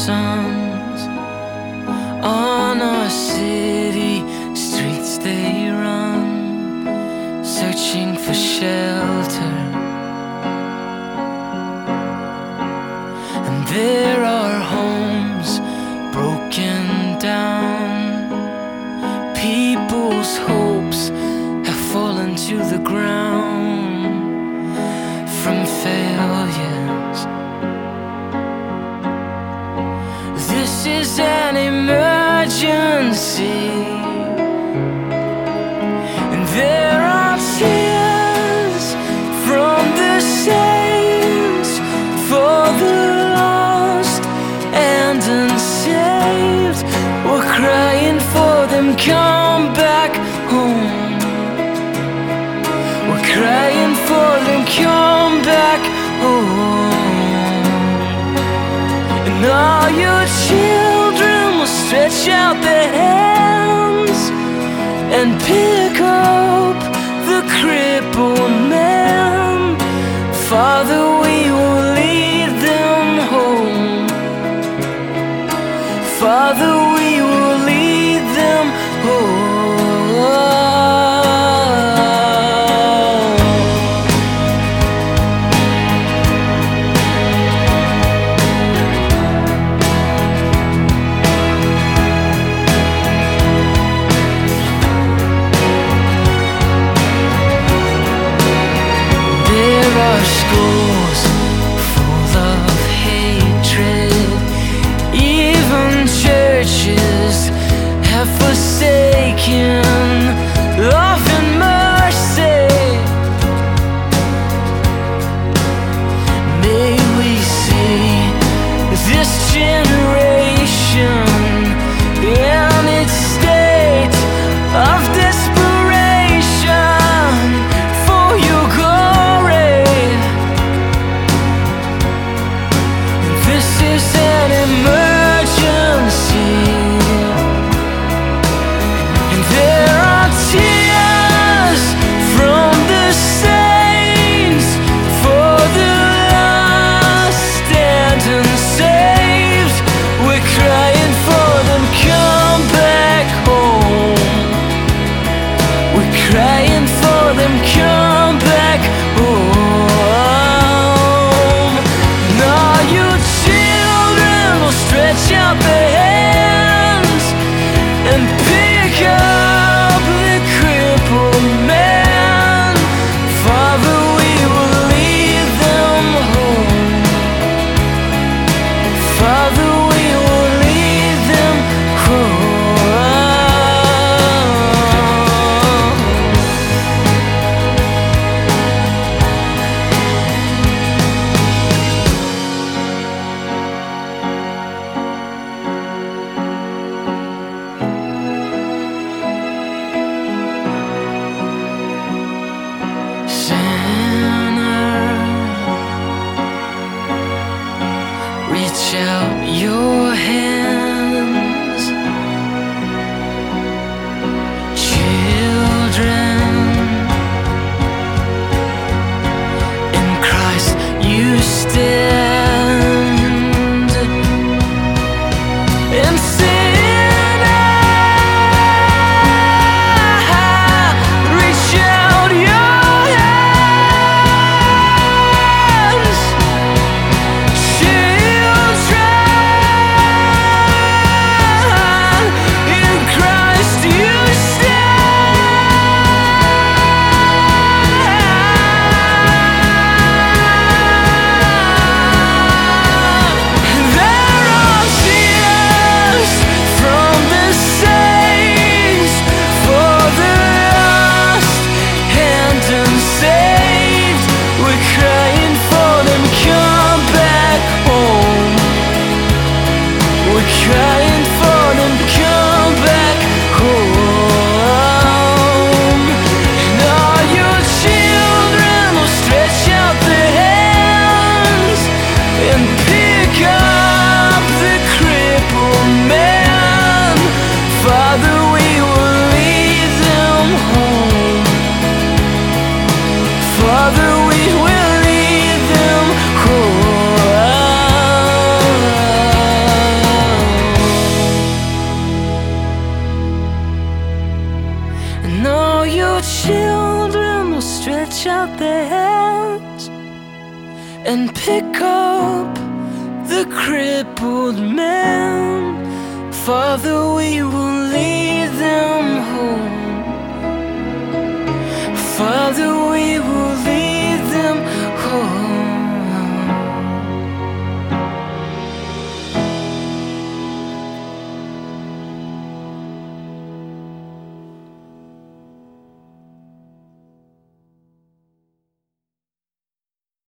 sons. On our city streets they run, searching for shelter. And there are homes broken down. People's hopes have fallen to the ground from failures. This is an emergency, and there are tears from the saints for the lost and unsaved. We're crying for them, come back home. We're crying for them, come back home. And all your children will stretch out their hands and pick up the crippled man. Father, we will lead them home. Father, we will lead them home. There are schools full of hatred. Even churches have forsaken love and mercy. May we see this generation in its state of desperation for your glory. This is an emergency, and there are tears from the saints for the lost and unsaved. We're crying for them, come back home. We're crying for them, come back home. And all your children will stretch out their hands and pick up the crippled man. Father, we will lead them home. Father, we will lead them home. Sinner, reach out your hands. Children, in Christ you stand. And sinner, reach out your hands. Children, in Christ you stand. stretch out their hands and pick up the crippled man. Father, we will lead them home. Father, we will